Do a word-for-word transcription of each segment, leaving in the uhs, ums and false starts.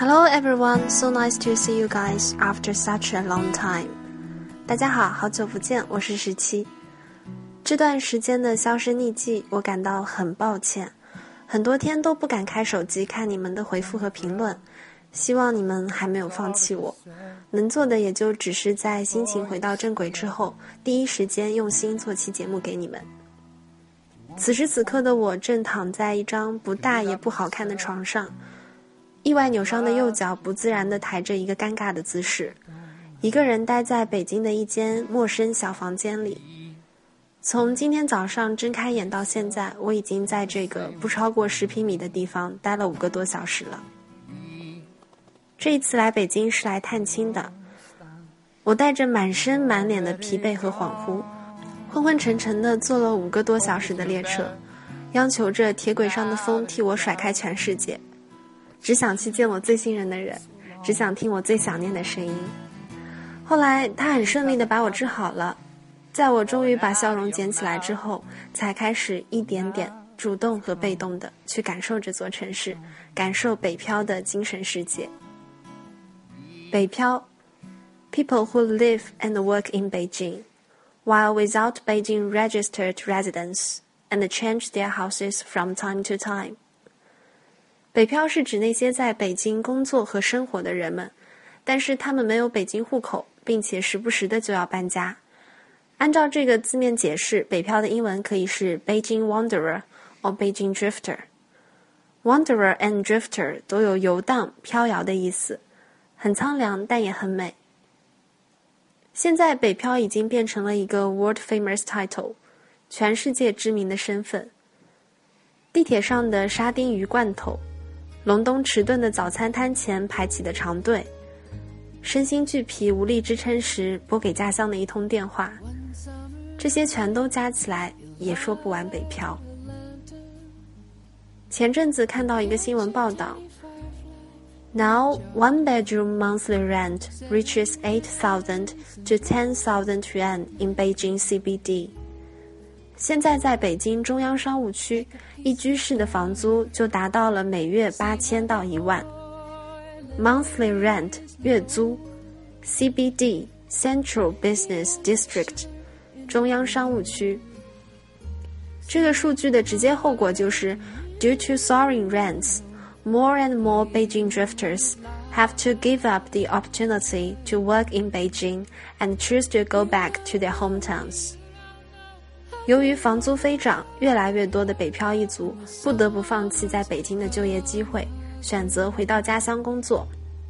Hello everyone, so nice to see you guys after such a long time. 大家好，好久不见，我是十七。这段时间的销声匿迹，我感到很抱歉，很多天都不敢开手机看你们的回复和评论，希望你们还没有放弃我。能做的也就只是在心情回到正轨之后，第一时间用心做期节目给你们。此时此刻的我正躺在一张不大也不好看的床上，意外扭伤的右脚不自然地抬着一个尴尬的姿势，一个人待在北京的一间陌生小房间里。从今天早上睁开眼到现在，我已经在这个不超过十平米的地方待了五个多小时了。这一次来北京是来探亲的，我带着满身满脸的疲惫和恍惚，昏昏沉沉地坐了五个多小时的列车，央求着铁轨上的风替我甩开全世界，只想去见我最信任的人，只想听我最想念的声音。后来他很顺利地把我治好了，在我终于把笑容捡起来之后，才开始一点点主动和被动地去感受这座城市，感受北漂的精神世界。北漂 People who live and work in Beijing while without Beijing registered residence and change their houses from time to time。 北漂是指那些在北京工作和生活的人们，但是他们没有北京户口，并且时不时的就要搬家。按照这个字面解释，北漂的英文可以是 Beijing Wanderer or Beijing Drifter。 Wanderer and Drifter 都有游荡、飘摇的意思，很苍凉但也很美。现在北漂已经变成了一个 world famous title， 全世界知名的身份。地铁上的沙丁鱼罐头，隆冬迟钝的早餐摊前排起的长队，身心俱疲无力支撑时拨给家乡的一通电话，这些全都加起来也说不完北漂。前阵子看到一个新闻报道， Now one bedroom monthly rent reaches eight thousand to ten thousand yuan in Beijing C B D。 现在在北京中央商务区，一居室的房租就达到了每月八千到一万。 Monthly rent 月租， C B D Central Business District 中央商务区。这个数据的直接后果就是 Due to soaring rents, more and more Beijing drifters have to give up the opportunity to work in Beijing and choose to go back to their hometowns。 由于房租飞涨，越来越多的北漂一族不得不放弃在北京的就业机会，选择回到家乡工作。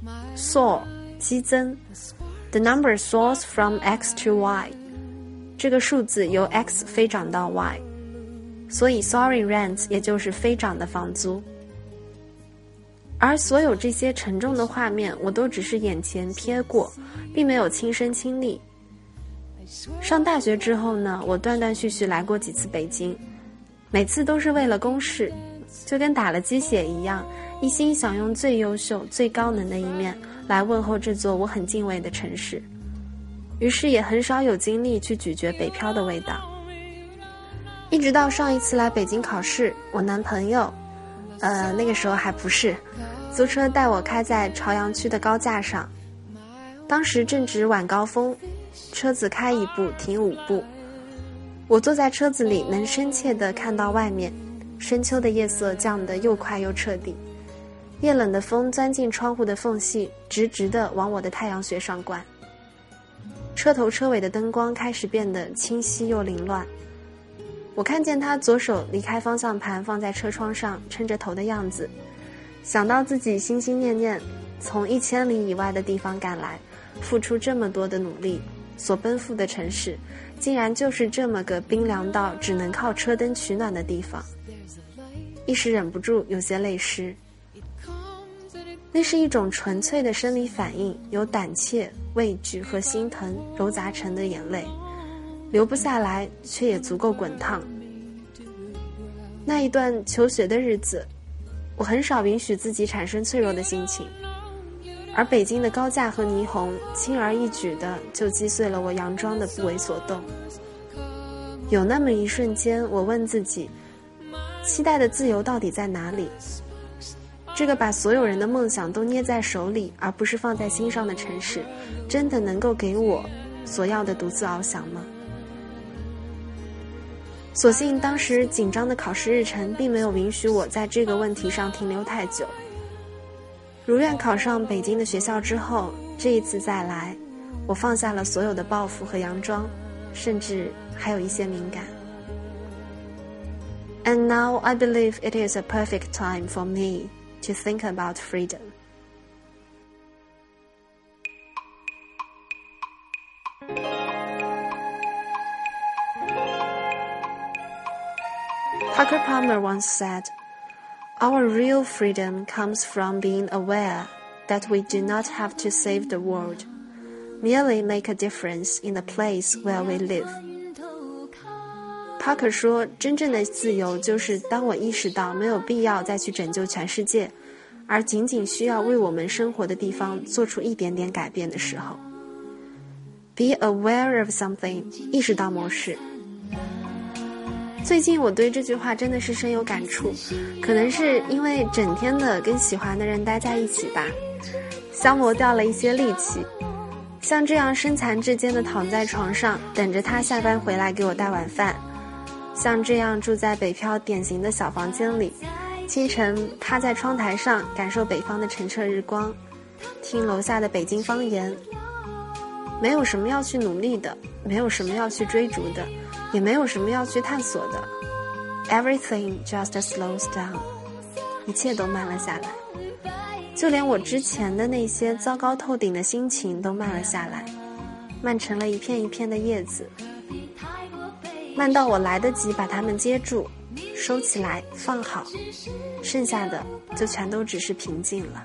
Soar 激增， The number soars from X to Y， 这个数字由 X 飞涨到 Y， 所以 soaring rents 也就是飞涨的房租。而所有这些沉重的画面我都只是眼前瞥过，并没有亲身亲历。上大学之后呢，我断断续续来过几次北京，每次都是为了公事，就跟打了鸡血一样，一心想用最优秀最高能的一面来问候这座我很敬畏的城市，于是也很少有精力去咀嚼北漂的味道。一直到上一次来北京考试，我男朋友呃，那个时候还不是租车带我开在朝阳区的高架上，当时正值晚高峰，车子开一步停五步，我坐在车子里能深切地看到外面，深秋的夜色降得又快又彻底，夜冷的风钻进窗户的缝隙，直直地往我的太阳穴上灌。车头车尾的灯光开始变得清晰又凌乱，我看见他左手离开方向盘放在车窗上撑着头的样子，想到自己心心念念从一千里以外的地方赶来，付出这么多的努力，所奔赴的城市竟然就是这么个冰凉到只能靠车灯取暖的地方，一时忍不住有些泪湿。那是一种纯粹的生理反应，由胆怯、畏惧和心疼揉杂成的眼泪，流不下来却也足够滚烫。那一段求学的日子，我很少允许自己产生脆弱的心情，而北京的高架和霓虹轻而易举的就击碎了我佯装的不为所动。有那么一瞬间，我问自己，期待的自由到底在哪里？ 这个把所有人的梦想都捏在手里而不是放在心上的城市，真的能够给我所要的独自翱翔吗？所幸当时紧张的考试日程并没有允许我在这个问题上停留太久。如愿考上北京的学校之后，这一次再来，我放下了所有的抱负和佯装，甚至还有一些敏感。And now I believe it is a perfect time for me to think about freedom. Parker Palmer once said, "Our real freedom comes from being aware that we do not have to save the world, merely make a difference in the place where we live." Parker 说，真正的自由就是当我意识到没有必要再去拯救全世界，而仅仅需要为我们生活的地方做出一点点改变的时候。Be aware of something， 意识到某事。最近我对这句话真的是深有感触，可能是因为整天的跟喜欢的人待在一起吧，消磨掉了一些力气。像这样身残志坚的躺在床上，等着他下班回来给我带晚饭。像这样住在北漂典型的小房间里，清晨趴在窗台上感受北方的澄澈日光，听楼下的北京方言。没有什么要去努力的，没有什么要去追逐的，也没有什么要去探索的。Everything just slows down， 一切都慢了下来。就连我之前的那些糟糕透顶的心情都慢了下来，慢成了一片一片的叶子，慢到我来得及把它们接住，收起来，放好，剩下的就全都只是平静了。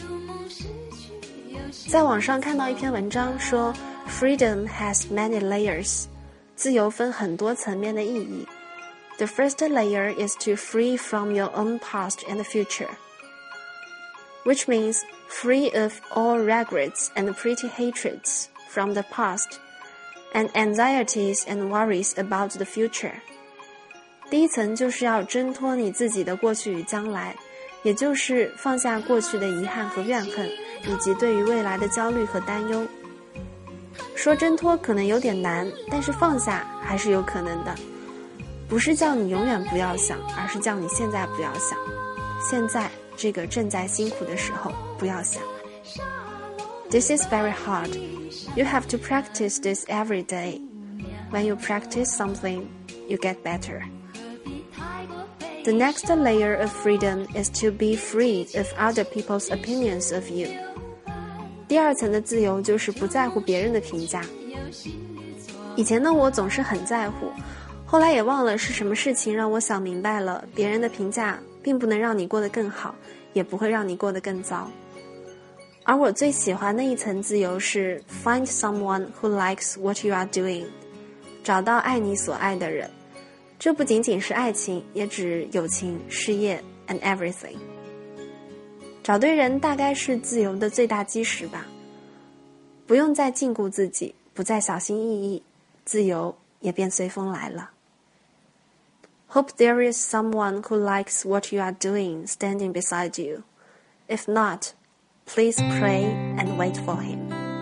在网上看到一篇文章说 Freedom has many layers， 自由分很多层面的意义。 The first layer is to free from your own past and future, which means free of all regrets and petty hatreds from the past and anxieties and worries about the future. 第一层就是要挣脱你自己的过去与将来，也就是放下过去的遗憾和怨恨，以及对于未来的焦虑和担忧。说挣脱可能有点难，但是放下还是有可能的。不是叫你永远不要想，而是叫你现在不要想。现在这个正在辛苦的时候不要想。This is very hard. You have to practice this every day. When you practice something, you get better. The next layer of freedom is to be free of other people's opinions of you. 第二层的自由就是不在乎别人的评价。以前的我总是很在乎，后来也忘了是什么事情让我想明白了，别人的评价并不能让你过得更好，也不会让你过得更糟。而我最喜欢的一层自由是 Find someone who likes what you are doing， 找到爱你所爱的人。这不仅仅是爱情，也指友情、事业 and everything。 找对人大概是自由的最大基石吧，不用再禁锢自己，不再小心翼翼，自由也便随风来了。 Hope there is someone who likes what you are doing standing beside you. If not, please pray and wait for him.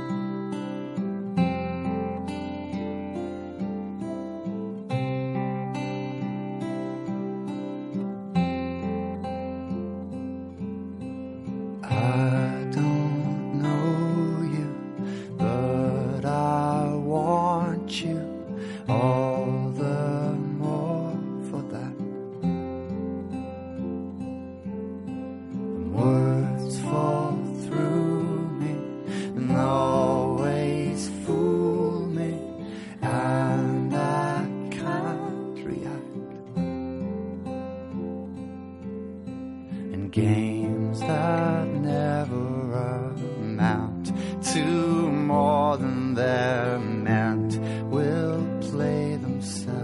I don't know you, but I want you all the more for that. Words fall through me and always fool me, and I can't react. And games that never amount to more than they're meant will play themselves